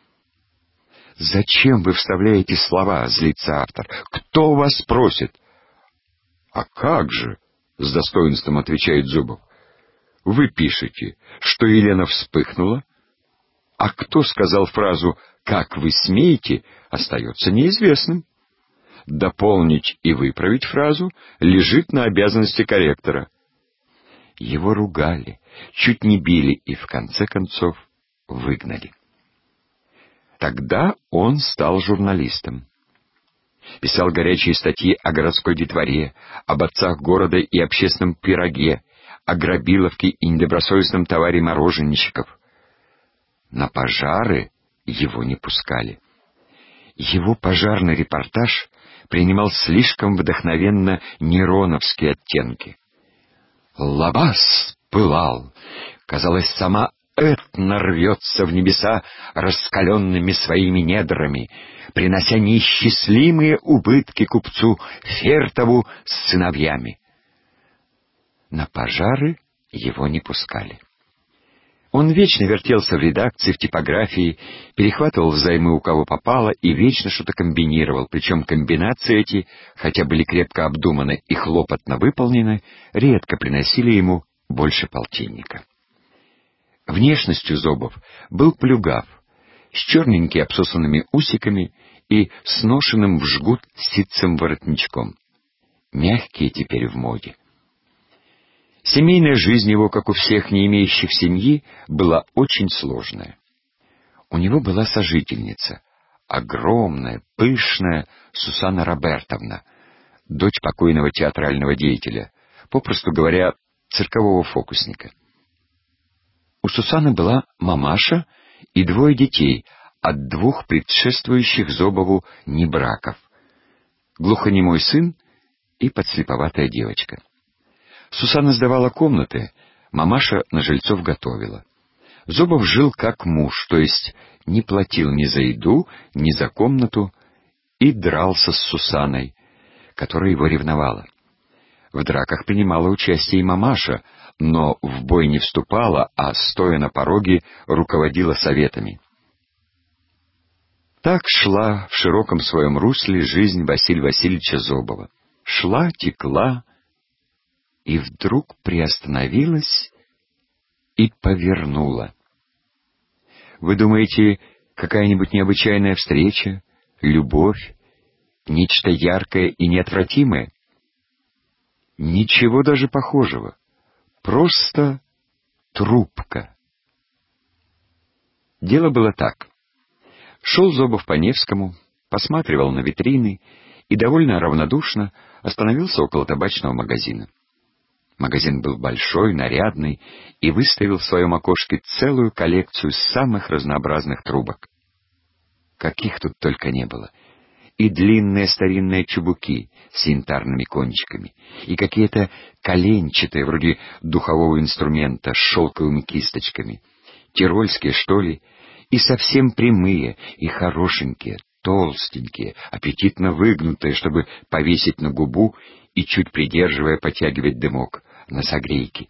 «Зачем вы вставляете слова?» — злится автор. «Кто вас просит?» «А как же?» — с достоинством отвечает Зобов. «Вы пишете, что Елена вспыхнула, а кто сказал фразу «как вы смеете» остается неизвестным. Дополнить и выправить фразу лежит на обязанности корректора». Его ругали, чуть не били и в конце концов выгнали. Тогда он стал журналистом. Писал горячие статьи о городской детворе, об отцах города и общественном пироге, о грабиловке и недобросовестном товаре мороженщиков. На пожары его не пускали. Его пожарный репортаж принимал слишком вдохновенно нероновские оттенки. Лабаз пылал, казалось, сама Этна рвется в небеса раскаленными своими недрами, принося неисчислимые убытки купцу Фертову с сыновьями. На пожары его не пускали. Он вечно вертелся в редакции, в типографии, перехватывал взаймы у кого попало и вечно что-то комбинировал, причем комбинации эти, хотя были крепко обдуманы и хлопотно выполнены, редко приносили ему больше полтинника. Внешностью Зобов был плюгав, с черненькими обсосанными усиками и сношенным в жгут ситцем воротничком. Мягкие теперь в моде. Семейная жизнь его, как у всех не имеющих семьи, была очень сложная. У него была сожительница, огромная, пышная Сусанна Робертовна, дочь покойного театрального деятеля, попросту говоря, циркового фокусника. У Сусанны была мамаша и 2 детей от 2 предшествующих Зобову небраков, глухонемой сын и подслеповатая девочка. Сусанна сдавала комнаты, мамаша на жильцов готовила. Зобов жил как муж, то есть не платил ни за еду, ни за комнату, и дрался с Сусанной, которая его ревновала. В драках принимала участие и мамаша, но в бой не вступала, а, стоя на пороге, руководила советами. Так шла в широком своем русле жизнь Василия Васильевича Зобова. Шла, текла, и вдруг приостановилась и повернула. Вы думаете, какая-нибудь необычайная встреча, любовь, нечто яркое и неотвратимое? Ничего даже похожего. Просто трубка. Дело было так. Шел Зобов по Невскому, посматривал на витрины и довольно равнодушно остановился около табачного магазина. Магазин был большой, нарядный, и выставил в своем окошке целую коллекцию самых разнообразных трубок. Каких тут только не было. И длинные старинные чубуки с янтарными кончиками, и какие-то коленчатые, вроде духового инструмента, с шелковыми кисточками, тирольские, что ли, и совсем прямые, и хорошенькие, толстенькие, аппетитно выгнутые, чтобы повесить на губу и, чуть придерживая, потягивать дымок на согрейке.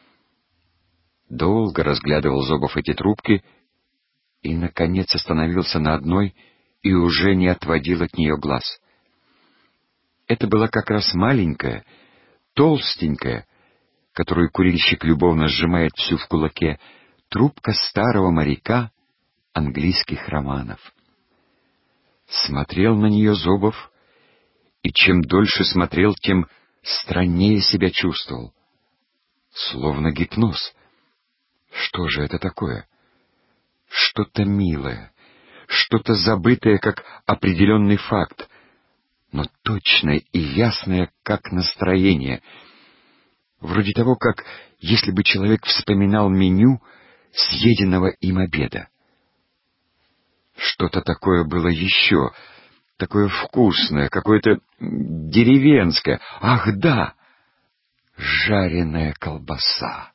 Долго разглядывал Зобов эти трубки и, наконец, остановился на одной и уже не отводил от нее глаз. Это была как раз маленькая, толстенькая, которую курильщик любовно сжимает всю в кулаке, трубка старого моряка английских романов. Смотрел на нее Зобов, и чем дольше смотрел, тем страннее себя чувствовал. Словно гипноз. Что же это такое? Что-то милое, что-то забытое, как определенный факт, но точное и ясное, как настроение. Вроде того, как если бы человек вспоминал меню съеденного им обеда. Что-то такое было еще, такое вкусное, какое-то деревенское. Ах, да! Жареная колбаса.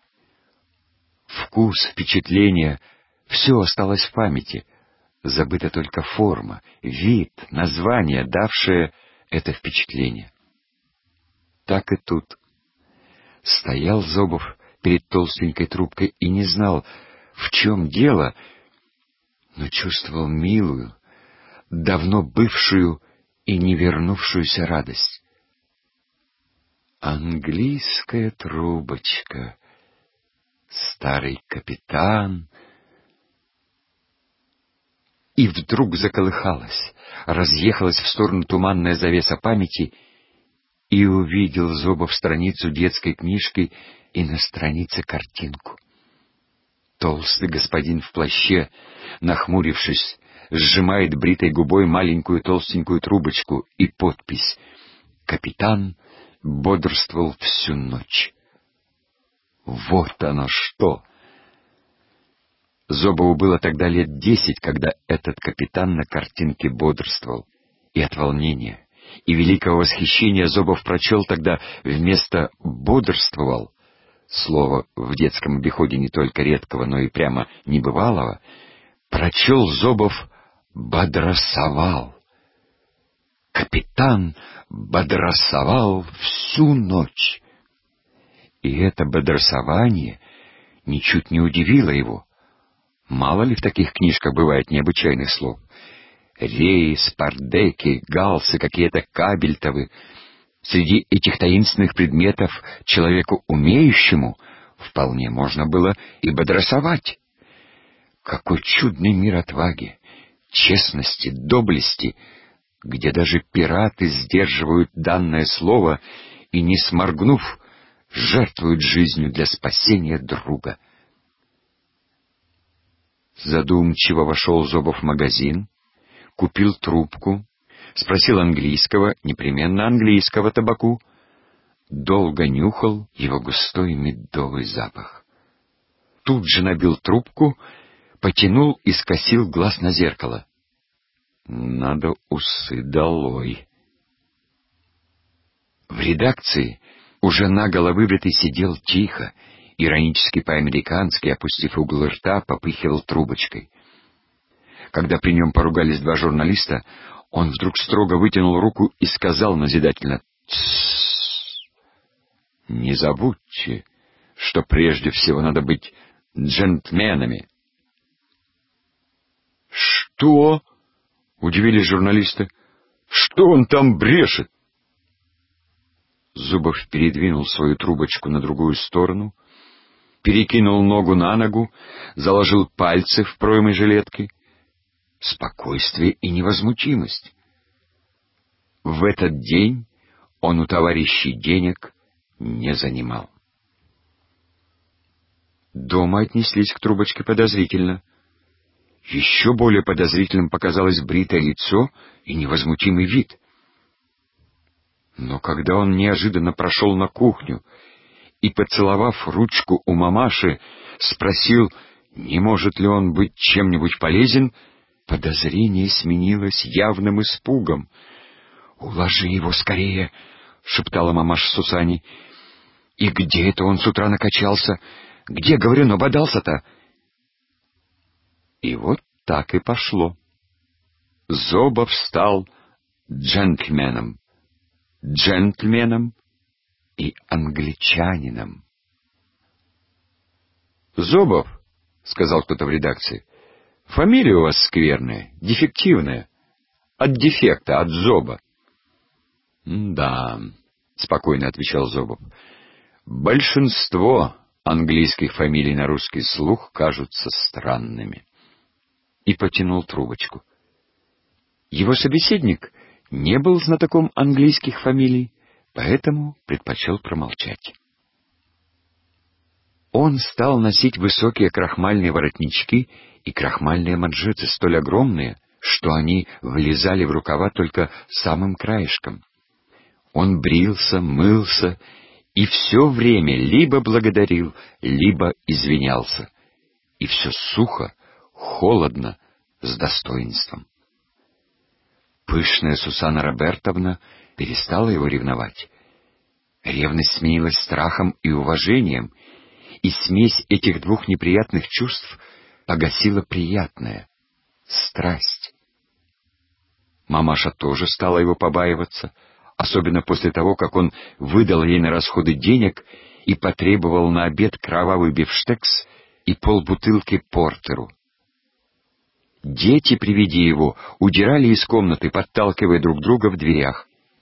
Вкус, впечатление — все осталось в памяти. Забыта только форма, вид, название, давшее это впечатление. Так и тут. Стоял Зобов перед толстенькой трубкой и не знал, в чем дело, но чувствовал милую, давно бывшую и не вернувшуюся радость. Английская трубочка, старый капитан. И вдруг заколыхалась, разъехалась в сторону туманная завеса памяти, и увидел Зобов страницу детской книжки и на странице картинку. Толстый господин в плаще, нахмурившись, сжимает бритой губой маленькую толстенькую трубочку и подпись: «Капитан бодрствовал всю ночь». Вот оно что! Зобову было тогда лет 10, когда этот капитан на картинке бодрствовал. И от волнения, и великого восхищения Зобов прочел тогда вместо «бодрствовал» слово в детском обиходе не только редкого, но и прямо небывалого, прочел Зобов «бодросовал». Капитан бодросовал всю ночь. И это бодросование ничуть не удивило его. Мало ли в таких книжках бывает необычайных слов. Реи, спардеки, галсы, какие-то кабельтовы. Среди этих таинственных предметов человеку умеющему вполне можно было и бодросовать. Какой чудный мир отваги, честности, доблести, где даже пираты сдерживают данное слово и, не сморгнув, жертвуют жизнью для спасения друга. Задумчиво вошел Зобов в магазин, купил трубку, спросил английского, непременно английского табаку, долго нюхал его густой медовый запах. Тут же набил трубку, потянул и скосил глаз на зеркало. Надо усы долой. В редакции уже наголо выбритый сидел тихо, иронически по-американски, опустив угол рта, попыхивал трубочкой. Когда при нем поругались два журналиста, он вдруг строго вытянул руку и сказал назидательно: «Тссс! Не забудьте, что прежде всего надо быть джентльменами». «Что?» — удивились журналисты. «Что он там брешет?» Зубов передвинул свою трубочку на другую сторону, перекинул ногу на ногу, заложил пальцы в проймы жилетки. Спокойствие и невозмутимость. В этот день он у товарищей денег не занимал. Дома отнеслись к трубочке подозрительно. Еще более подозрительным показалось бритое лицо и невозмутимый вид. Но когда он неожиданно прошел на кухню и, поцеловав ручку у мамаши, спросил, не может ли он быть чем-нибудь полезен, подозрение сменилось явным испугом. «Уложи его скорее!» — шептала мамаша Сусани. «И где это он с утра накачался? Где, говорю, набодался-то?» И вот так и пошло. Зобов стал джентльменом. Джентльменом и англичанином. «Зобов», — сказал кто-то в редакции, — «фамилия у вас скверная, дефективная. От дефекта, от зоба». «Да», — спокойно отвечал Зобов, — «большинство английских фамилий на русский слух кажутся странными». И потянул трубочку. Его собеседник не был знатоком английских фамилий, поэтому предпочел промолчать. Он стал носить высокие крахмальные воротнички и крахмальные манжеты, столь огромные, что они вылезали в рукава только самым краешком. Он брился, мылся и все время либо благодарил, либо извинялся. И все сухо, холодно, с достоинством. Пышная Сусанна Робертовна перестала его ревновать. Ревность сменилась страхом и уважением, и смесь этих двух неприятных чувств погасила приятное — страсть. Мамаша тоже стала его побаиваться, особенно после того, как он выдал ей на расходы денег и потребовал на обед кровавый бифштекс и полбутылки портеру. Дети при виде его удирали из комнаты, подталкивая друг друга в дверях.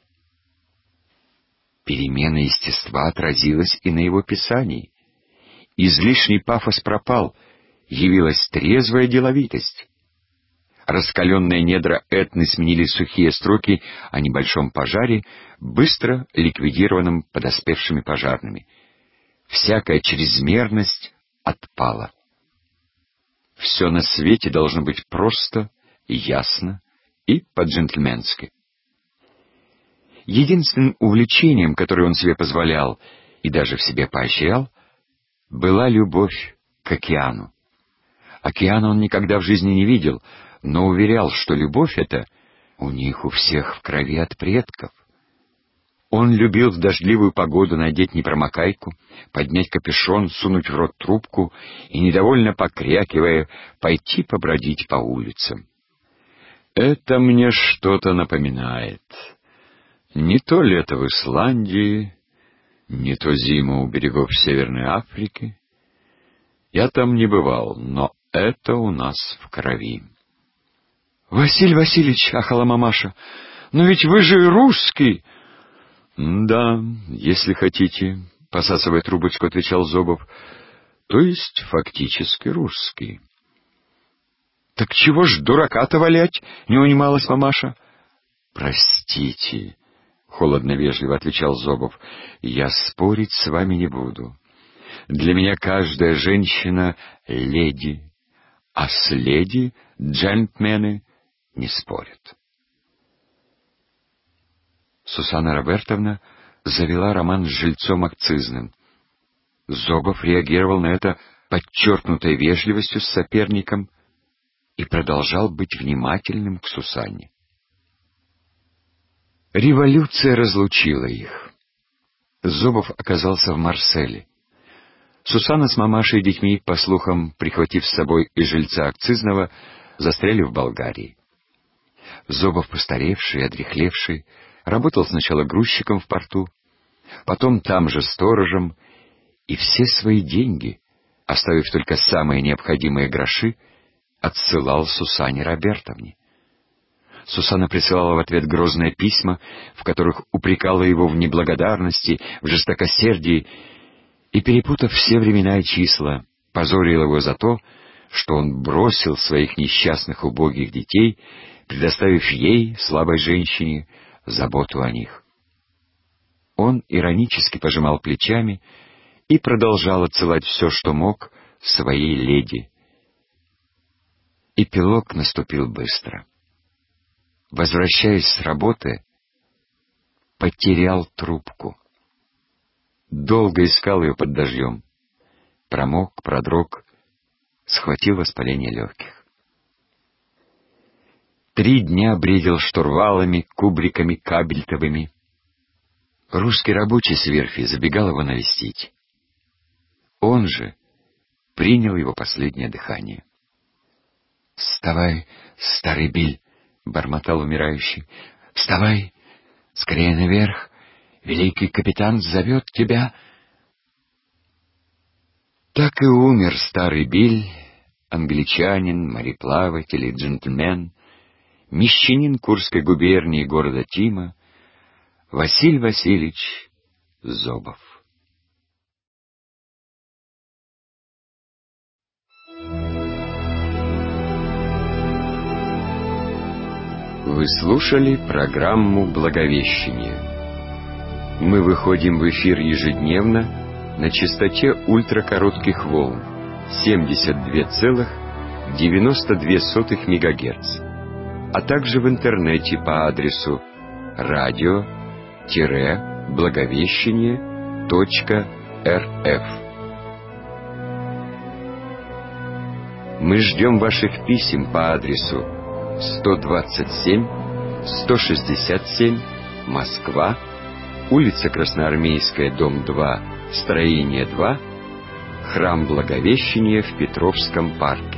Перемена естества отразилась и на его писании. Излишний пафос пропал, явилась трезвая деловитость. Раскаленные недра Этны сменили сухие строки о небольшом пожаре, быстро ликвидированном подоспевшими пожарными. Всякая чрезмерность отпала. Все на свете должно быть просто, ясно и по-джентльменски. Единственным увлечением, которое он себе позволял и даже в себе поощрял, была любовь к океану. Океана он никогда в жизни не видел, но уверял, что любовь эта у них у всех в крови от предков. Он любил в дождливую погоду надеть непромокайку, поднять капюшон, сунуть в рот трубку и, недовольно покрякивая, пойти побродить по улицам. «Это мне что-то напоминает. Не то лето в Исландии, не то зима у берегов Северной Африки. Я там не бывал, но это у нас в крови. Василий Васильевич, ахала мамаша, но ведь вы же русский. Да, если хотите, посасывая трубочку, отвечал Зобов, то есть фактически русский. Так чего ж дурака-то валять, не унималась мамаша. Простите, холодно-вежливо отвечал Зобов, я спорить с вами не буду. Для меня каждая женщина — леди, а с леди джентльмены не спорят. Сусанна Робертовна завела роман с жильцом акцизным. Зобов реагировал на это подчеркнутой вежливостью с соперником и продолжал быть внимательным к Сусанне. Революция разлучила их. Зобов оказался в Марселе. Сусанна с мамашей и детьми, по слухам, прихватив с собой и жильца акцизного, застряли в Болгарии. Зобов, постаревший и одряхлевший, работал сначала грузчиком в порту, потом там же сторожем, и все свои деньги, оставив только самые необходимые гроши, отсылал Сусанне Робертовне. Сусанна присылала в ответ грозные письма, в которых упрекала его в неблагодарности, в жестокосердии, и, перепутав все времена и числа, позорила его за то, что он бросил своих несчастных убогих детей, предоставив ей, слабой женщине, заботу о них. Он иронически пожимал плечами и продолжал отсылать все, что мог, своей леди. Эпилог наступил быстро. Возвращаясь с работы, потерял трубку. Долго искал ее под дождем. Промок, продрог, схватил воспаление легких. 3 дня бредил штурвалами, кубриками кабельтовыми. Русский рабочий с верфи забегал его навестить. Он же принял его последнее дыхание. «Вставай, старый Биль!» — бормотал умирающий. «Вставай! Скорее наверх! Великий капитан зовет тебя!» Так и умер старый Биль, англичанин, мореплаватель и джентльмен, мещанин Курской губернии города Тима, Василий Васильевич Зобов. Вы слушали программу «Благовещение». Мы выходим в эфир ежедневно на частоте ультракоротких волн 72,92 МГц, а также в интернете по адресу radio-благовещение.рф. Мы ждем ваших писем по адресу 127-167, Москва, улица Красноармейская, дом 2, строение 2, храм Благовещения в Петровском парке.